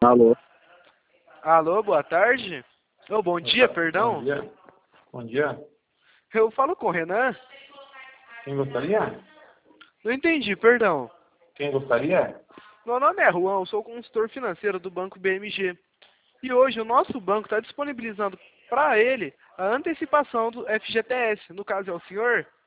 Alô? Alô, boa tarde. Ô, bom dia, perdão. Bom dia. Bom dia. Eu falo com o Renan. Quem gostaria? Não entendi, perdão. Quem gostaria? Meu nome é Juan, eu sou consultor financeiro do Banco BMG. E hoje o nosso banco está disponibilizando para ele a antecipação do FGTS. No caso é o senhor?